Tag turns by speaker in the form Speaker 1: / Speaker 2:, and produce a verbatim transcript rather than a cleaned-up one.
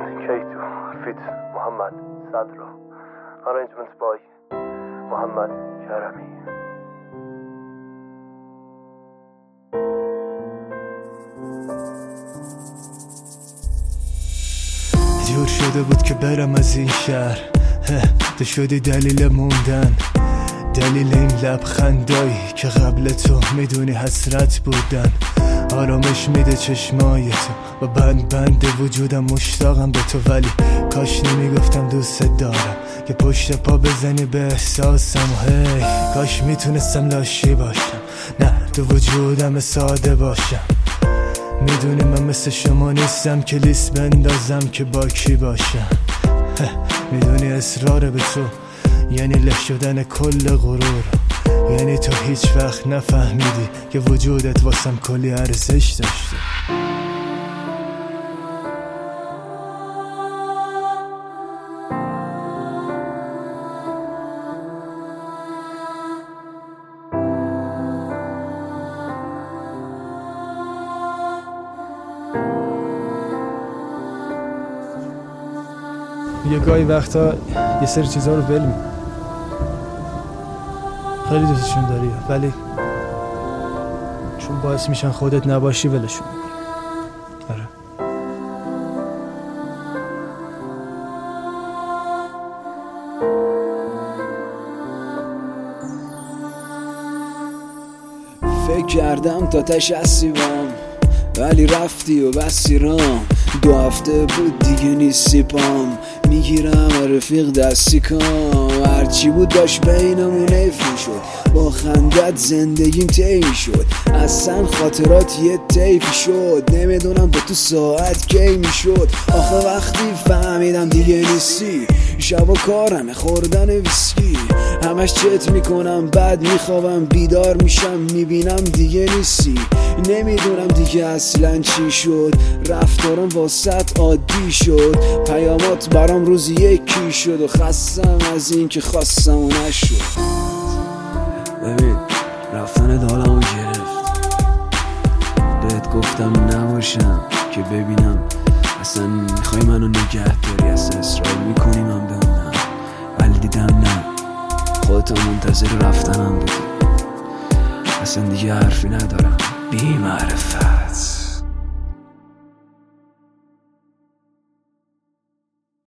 Speaker 1: and K two feat. Muhammad Sadro. Arrangements by Muhammad Karami.
Speaker 2: جور شده بود که برم از این شهر، تو شدی دلیل موندن، دلیل این لبخندایی که قبل تو میدونی حسرت بودن. آرامش میده چشمای تو و بند بند وجودم، مشتاقم به تو، ولی کاش نمیگفتم دوست دارم که پشت پا بزنی به احساسم. و هی کاش میتونستم لاشی باشم، نه تو وجودم ساده باشم. میدونی من مثل شما نیستم که لیست بندازم که با کی باشم. میدونی اصرار به تو یعنی له شدن کل غرور، یعنی تو هیچ وقت نفهمیدی که وجودت واسم کلی ارزش داشته.
Speaker 3: یه گاهی وقتا یه سری چیزا رو ول می‌کنی، خیلی دوستشون داری ولی چون باعث میشن خودت نباشی ولشون می‌کنی. آره
Speaker 4: فکر کردم تا تش اسیبم ولی رفتی و بسی رام. دو هفته بود دیگه نیستی پام، میگیرم رفیق دستی کام. هرچی بود داشت بینمون حیف میشد، با خندت زندگیم طی شد. اصلا خاطرات یه طیفی شد، نمیدونم با تو ساعت کی میشد. آخه وقتی فهمیدم دیگه نیستی، شبا کارم خوردن ویسکی. همش چت میکنم بعد میخوابم، بیدار میشم میبینم دیگه نیستی. نمیدونم دیگه اصلا چی شد، رفتارم واسط عادی شد. پیامات برام روزی یکی شد و خستم از این که خواستم و نشد. ببین رفتن دالمو گرفت، بهت گفتم نباشم که ببینم اصلا میخوای منو نگه داری، اصلا اصرار میکنی من بمونم، ولی دیدم نه، خودتو منتظر رفتنم بودی. اصلا دیگه حرفی ندارم، بی معرفت.